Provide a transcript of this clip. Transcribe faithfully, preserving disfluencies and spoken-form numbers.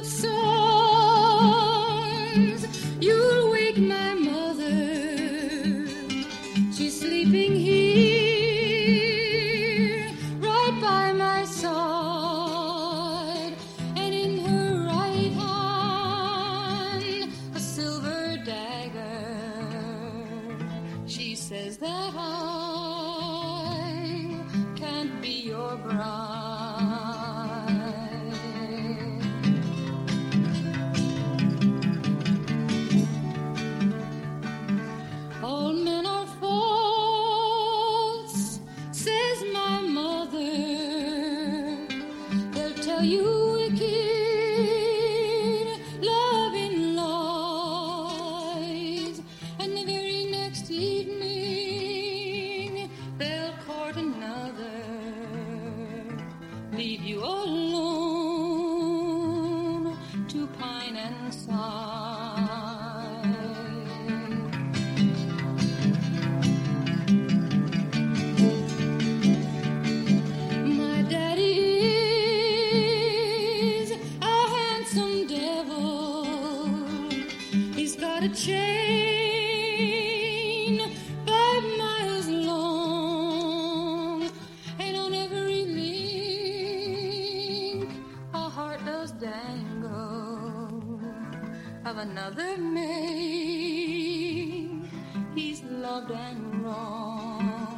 songs. You'll wake my mother. She's sleeping here, right by my side, and in her right hand a silver dagger. She says that I can't be your bride. All men are false, says my mother. They'll tell you wicked, loving lies, and the very next evening they'll court another, leave you alone to pine and sigh. My daddy is a handsome devil. He's got a chain five miles long, and on every link a heart does dangle of another maid he's loved and wronged.